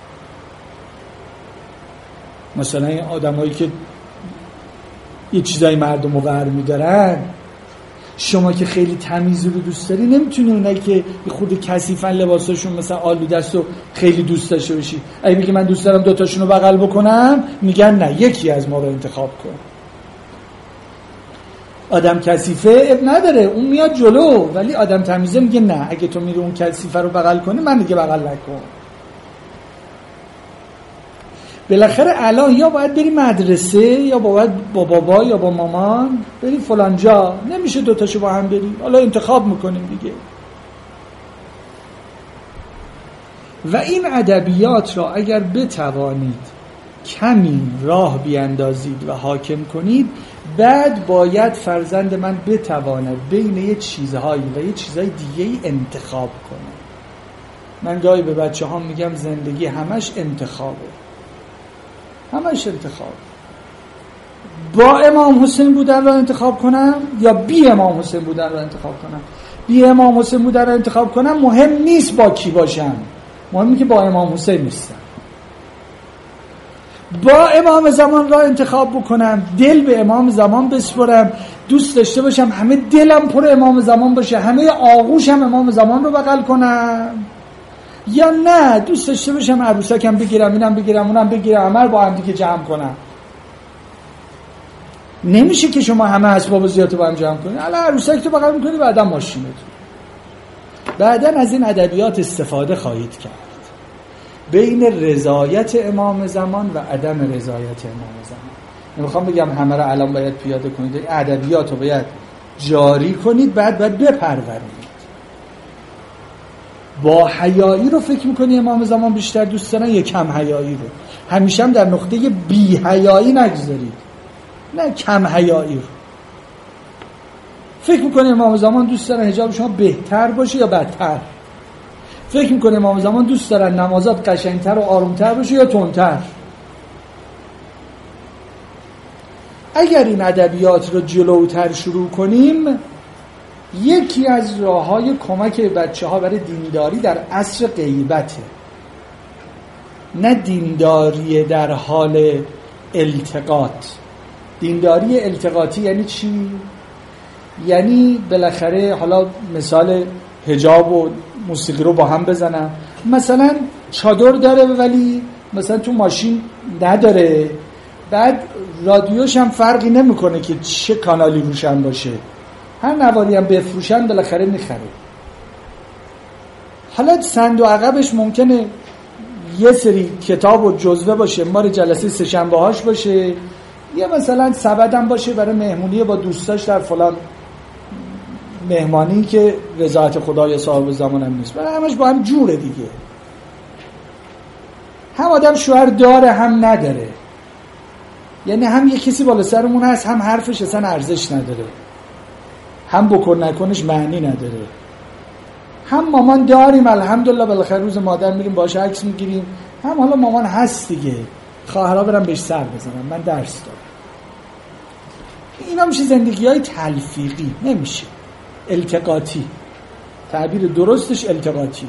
مثلا این آدمایی که یه چیزای مردم رو ور میدارن، شما که خیلی تمیز رو دوست داری نمیتونی اونایی که خود کثیفن لباساشون مثلا آلوده است و خیلی دوست داشته باشی. اگه بگی من دوست دارم دوتاشون رو بغل بکنم، میگن نه، یکی از ما رو انتخاب کن. آدم کثیفه اب نداره، اون میاد جلو، ولی آدم تمیزه میگه نه، اگه تو میری اون کثیفه رو بغل کنی من دیگه بغل نکن. بالاخره الان یا باید بری مدرسه یا باید با بابا یا با مامان بری فلان جا، نمیشه دوتاشو با هم بری، حالا انتخاب میکنیم دیگه. و این ادبیات را اگر بتوانید کمی راه بیاندازید و حاکم کنید، بعد باید فرزند من بتواند بین یه چیزهایی و یه چیزهای دیگه‌ای انتخاب کنه. من گاهی به بچه ها میگم زندگی همش انتخابه، همش انتخاب. با امام حسین بودن رو انتخاب کنم یا بی امام حسین بودن رو انتخاب کنم؟ بی امام حسین بودن رو انتخاب کنم، مهم نیست با کی باشم، مهمه که با امام حسین نیستم. با امام زمان را انتخاب بکنم، دل به امام زمان بسپرم، دوست داشته باشم همه دلم پر امام زمان باشه، همه آغوشم امام زمان رو بغل کنم، یا نه دوست داشته باشم عروسکم بگیرم، اینم بگیرم اونم بگیرم، همه رو با هم دیگه جمع کنم. نمیشه که شما همه اسباب زیادت با هم جمع کنید، الان عروسک تو بغل میکنی بعدا ماشینت. بعدا از این ادبیات استفاده خواهید کرد بین رضایت امام زمان و عدم رضایت امام زمان. نمیخوام بگم همه رو الان باید پیاده کنید، ادبیات رو باید جاری کنید، بعد باید بپرورید. با حیایی رو فکر میکنی امام زمان بیشتر دوست دارن یا کم حیایی رو؟ همیشه هم در نقطه بی حیایی نگذارید، نه کم حیایی رو. فکر میکنی امام زمان دوست دارن حجاب شما بهتر باشه یا بدتر؟ فکر میکنه امام زمان دوست دارن نمازات قشنگتر و آرومتر باشه یا تندتر؟ اگر این ادبیات رو جلوتر شروع کنیم، یکی از راه‌های کمک بچه‌ها برای دینداری در عصر غیبته، نه دینداری در حال التقاط. دینداری التقاطی یعنی چی؟ یعنی بالاخره، حالا مثال حجاب و موسیقی رو با هم بزنم، مثلا چادر داره ولی مثلا تو ماشین نداره، بعد رادیوش هم فرقی نمیکنه که چه کانالی روشن باشه، هر نواری هم بفروشن بالاخره میخره. حالا صندوق عقبش ممکنه یه سری کتاب و جزوه باشه، مال جلسه سه شنبه هاش باشه، یا مثلا سبدم باشه برای مهمونی با دوستاش در فلان مهمانی که رضایت خدا یا صاحب زمان هم نیست، برای همش با هم جوره دیگه. هم آدم شوهر داره هم نداره، یعنی هم یه کسی بالا سرمون هست، هم حرفش اصلا ارزش نداره، هم بکن نکنش معنی نداره. هم مامان داریم الحمدلله، بالاخره روز مادر میریم باهاش عکس میگیریم، هم حالا مامان هست دیگه، خواهرها برم بهش سر بزنم، من درس دارم. اینا میشه زندگی‌های تلفیقی، نمیشه التقاطی. تعبیر درستش التقاطی.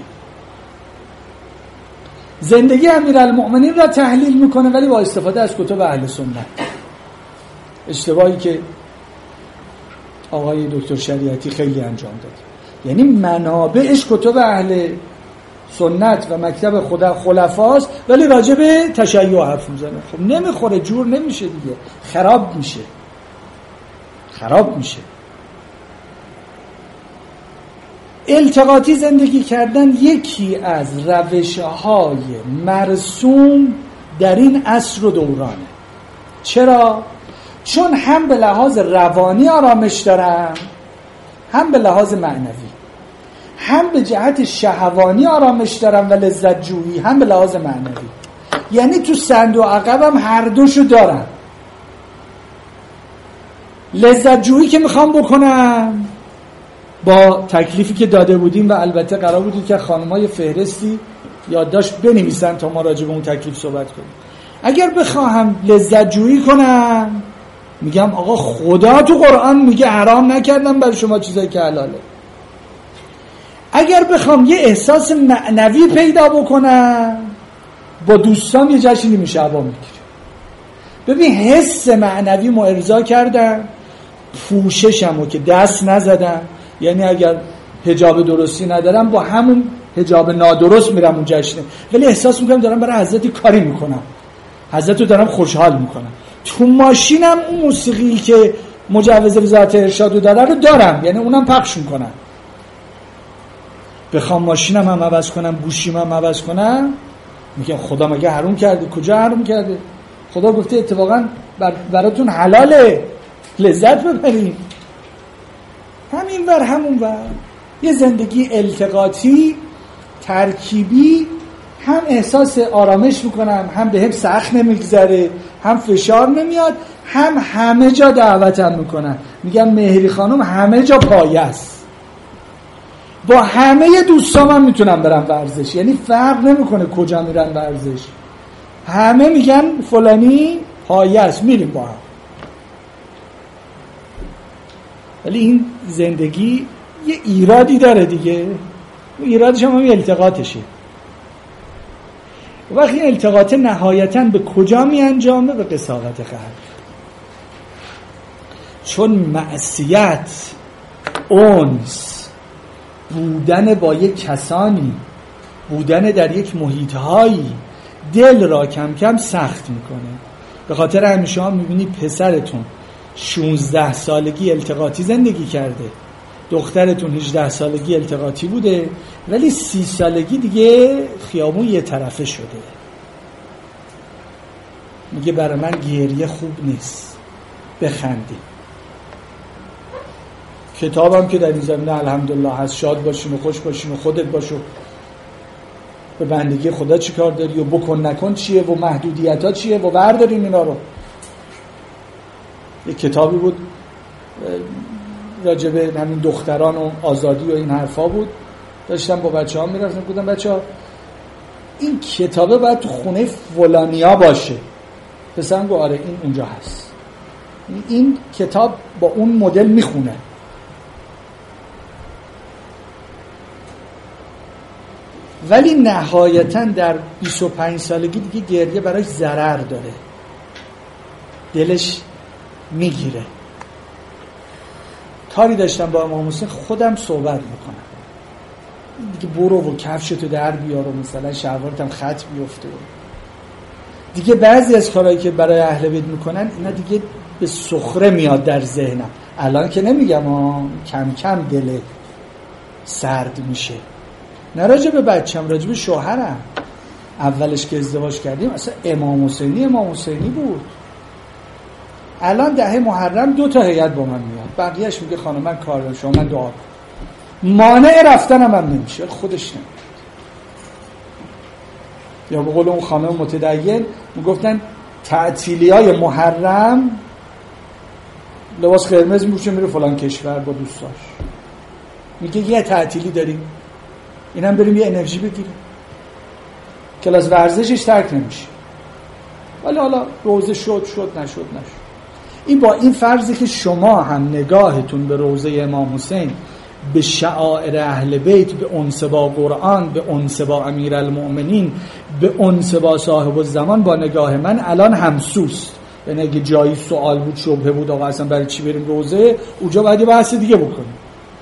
زندگی امیرالمؤمنین را تحلیل میکنه ولی با استفاده از کتب اهل سنت. اشتباهی که آقای دکتر شریعتی خیلی انجام داد، یعنی منابعش کتب اهل سنت و مکتب خدا خلفاست ولی راجع به تشیع حرف میزنه. خب نمیخوره، جور نمیشه دیگه، خراب میشه خراب میشه. التقاطی زندگی کردن یکی از روش‌های مرسوم در این عصر و دورانه. چرا؟ چون هم به لحاظ روانی آرامش دارم، هم به لحاظ معنوی، هم به جهت شهوانی آرامش دارم و لذت جویی، هم به لحاظ معنوی. یعنی تو صندوق عقبم هر دوشو دارم. لذت جویی که میخوام بکنم با تکلیفی که داده بودیم و البته قرار بودیم که خانم‌های فهرستی یادداشت بنویسن تا ما راجع به اون تکلیف صحبت کنیم. اگر بخواهم لذت جویی کنم، میگم آقا خدا تو قرآن میگه حرام نکردم برای شما چیزایی که حلاله. اگر بخوام یه احساس معنوی پیدا بکنم، با دوستان یه جشنی میشه هوا میگیره. ببین حس معنوی مو ارضا کردم، پوششمو که دست نزدم، یعنی اگر حجاب درستی ندارم با همون حجاب نادرست میرم اون جشنه، ولی احساس میکنم دارم برای حضرت کاری میکنم، حضرت رو دارم خوشحال میکنم. تو ماشینم اون موسیقی که مجوز وزارت ارشاد داره رو دارم، یعنی اونم پخش میکنم. بخوام ماشینم هم عوض کنم، گوشیم هم عوض کنم، میگم خدا مگه حروم کرده؟ کجا حروم کرده؟ خدا گفته اتفاقا بر براتون حلاله، لذت ببرید. همین ور همون ور، یه زندگی التقاطی ترکیبی، هم احساس آرامش میکنم، هم به هم سخت نمیگذره، هم فشار نمیاد، هم همه جا دعوتم میکنن. میگم مهری خانم همه جا پایه است، با همه دوستام هم میتونم برم ورزش، یعنی فرق نمیکنه کجا میرن ورزش، همه میگن فلانی پایه است، میریم با هم. ولی این زندگی یه ایرادی داره دیگه، ایرادش هم همین التقاطشه. وقتی التقاط نهایتاً به کجا می انجامه؟ به قساوت خلق. چون معصیت، انس، بودن با یک کسانی، بودن در یک محیطهایی دل را کم کم سخت میکنه. به خاطر همیشه هم میبینی پسرتون شانزده سالگی التقاطی زندگی کرده، دخترتون هجده سالگی التقاطی بوده، ولی سی سالگی دیگه خیابون یه طرفه شده. میگه برای من گریه خوب نیست، بخندی. کتابم که در این زمینه الحمدلله هست، شاد باشین و خوش باشین و خودت باشو، به بندگی خدا چی کار داری و بکن نکن چیه و محدودیت ها چیه و برداریم اینا رو. یک کتابی بود راجبه همین دختران و آزادی و این حرفا بود، داشتم با بچه ها میرفتم، گفتم بچه ها این کتابه باید تو خونه فلانیا باشه. پسرم گفت آره این اونجا هست، این کتاب با اون مدل میخونه. ولی نهایتاً در بیست و پنج سالگی دیگه گریه براش ضرر داره، دلش میگیره. کاری داشتم با امام حسین خودم صحبت میکنم دیگه، برو و کفشتو در بیار و مثلا شلوارت هم خط بیفته. دیگه بعضی از کارهایی که برای اهل بیت میکنن اینا دیگه به سخره میاد در ذهنم. الان که نمیگم ها، کم کم دل سرد میشه. نه راجع به بچم، راجع به شوهرم. اولش که ازدواج کردیم اصلا امام حسینی امام حسینی بود. الان دهه محرم دو تا هیئت با من میاد، بقیه‌اش میگه خانم من کار دارم، شما من دعا کن. مانع رفتنم هم نمیشه، خودش نمیاد. یا به قول اون خانم متدین میگفتن تعطیلیای محرم لباس قرمز میپوشه میره فلان کشور با دوستاش. میگه یه تعطیلی داریم، اینم بریم یه انرژی بگیریم. کلاس ورزشش ترک نمیشه، ولی حالا روزه شد شد نشد نشد. این با این فرضی که شما هم نگاهتون به روزه امام حسین، به شعائر اهل بیت، به انس با قرآن، به انس با امیرالمؤمنین، به انس با صاحب الزمان، با نگاه من الان همسوست. یعنی اگه جایی سوال بود، شبهه بود، آقا اصلا برای چی بریم روزه، اونجا باید یه بحث دیگه بکنیم.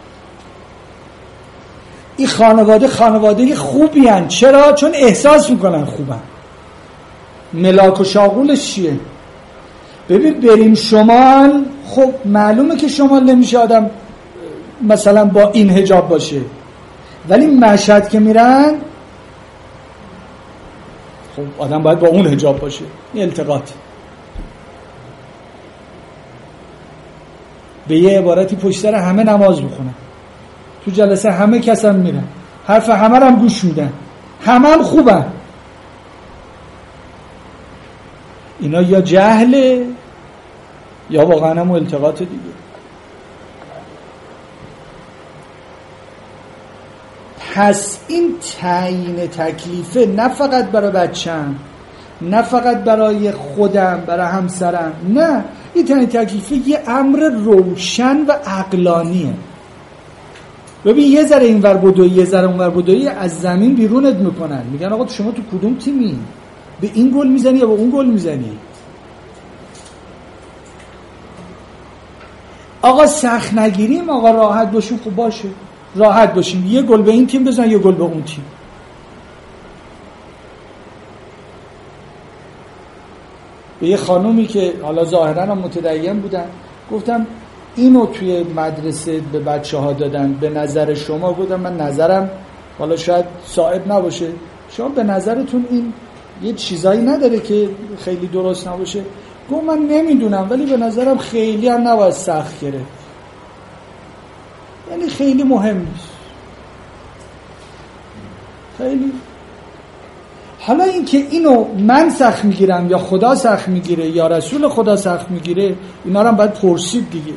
این خانواده خانواده خوبی هن. چرا؟ چون احساس میکنن خوبن. ملاک و شاغولش چیه؟ ببین بریم شمال، خب معلومه که شمال نمیشه آدم مثلا با این حجاب باشه، ولی مشهد که میرن خب آدم باید با اون حجاب باشه. این التقاط به یه عبارتی پشت سر همه نماز میخونن، تو جلسه همه کسا میرن، حرف همه رو هم گوش میدن، همه هم خوبن. اینا یا جهله یا واقعا هم التقاط دیگه. پس این تعیین تکلیفه نه فقط برای بچم، نه فقط برای خودم، برای همسرم، نه، این تعیین تکلیفه یه امر روشن و عقلانیه. ببین یه ذره این ور بدوی یه ذره اون ور بدوی از زمین بیرونت میکنن، میگن آقا شما تو کدوم تیمی؟ به این گل میزنی یا به اون گل میزنی؟ آقا سخت نگیریم، آقا راحت باشیم. خب باشه راحت باشیم، یه گل به این تیم بزن یه گل به اون تیم. به یه خانومی که حالا ظاهرا هم متدین بودن گفتم اینو توی مدرسه به بچه ها دادن، به نظر شما؟ گفتم من نظرم حالا شاید صائب نباشه، شما به نظرتون این یه چیزایی نداره که خیلی درست نباشه؟ گفت من نمیدونم ولی به نظرم خیلی هم نباید سخت گرفت، یعنی خیلی مهم نیست خیلی. حالا این که اینو من سخت میگیرم یا خدا سخت میگیره یا رسول خدا سخت میگیره، اینا رو هم باید پرسید دیگه.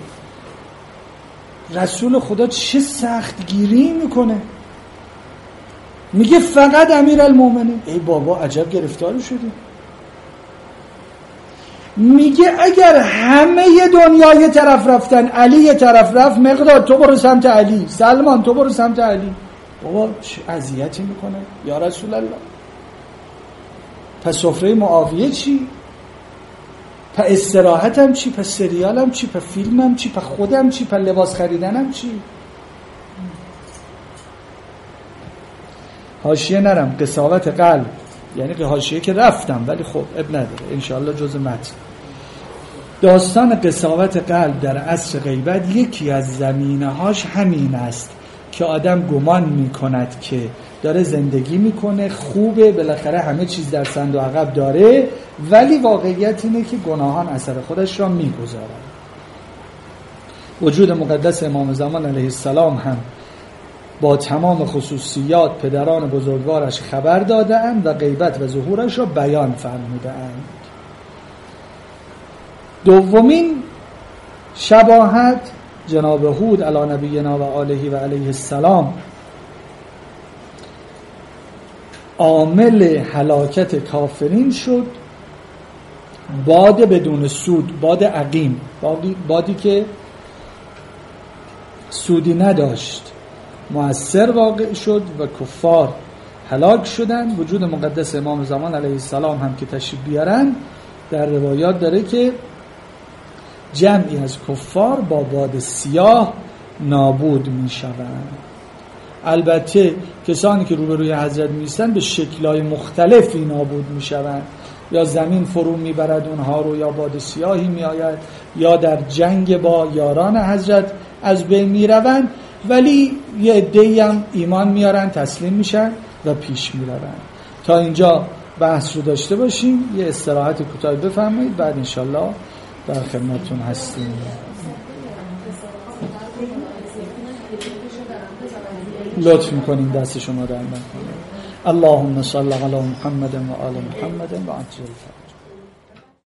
رسول خدا چه سخت گیری میکنه؟ میگه فقط امیرالمومنین. ای بابا عجب گرفتار شدی. میگه اگر همه دنیا یه طرف رفتن، علی یه طرف رفت، مقداد تو برو سمت علی، سلمان تو برو سمت علی. بابا چه اذیتی میکنه یا رسول الله؟ پس سفره معاویه چی؟ پس استراحتم چی؟ پس سریالم چی؟ پس فیلمم چی؟ پس خودم چی؟ پس لباس خریدنم چی؟ حاشیه نرم، قساوت قلب، یعنی که حاشیه که رفتم ولی خب اب نداره، انشاءالله جز متن. داستان قساوت قلب در عصر غیبت یکی از زمینه‌هاش همین است که آدم گمان میکند که داره زندگی میکنه، خوبه، بالاخره همه چیز در صندوق عقب داره، ولی واقعیت اینه که گناهان اثر خودش را میگذارن. وجود مقدس امام زمان علیه السلام هم با تمام خصوصیات پدران بزرگوارش خبر داده‌اند و غیبت و ظهورش را بیان فرموده‌اند. دومین شباهت جناب هود علی نبینا و آله و علیه السلام عامل هلاکت کافرین شد. باد بدون سود، باد عقیم، بادی, بادی که سودی نداشت، مؤثر واقع شد و کفار هلاک شدند. وجود مقدس امام زمان علیه السلام هم که تشریف بیارن در روایات داره که جمعی از کفار با باد سیاه نابود می شوند. البته کسانی که روبروی حضرت میستن به شکل‌های مختلفی نابود می شوند، یا زمین فرو می برد اونها رو، یا باد سیاهی می آید، یا در جنگ با یاران حضرت از بین می روند، ولی یه عده‌ای هم ایمان میارن، تسلیم میشن و پیش می روند. تا اینجا بحث رو داشته باشیم، یه استراحت کوتاهی بفرمایید، بعد انشالله در خدمتتون هستیم. لطف میکنیم دست شما در من کنیم. اللهم صل علی محمد و آل محمد و عجل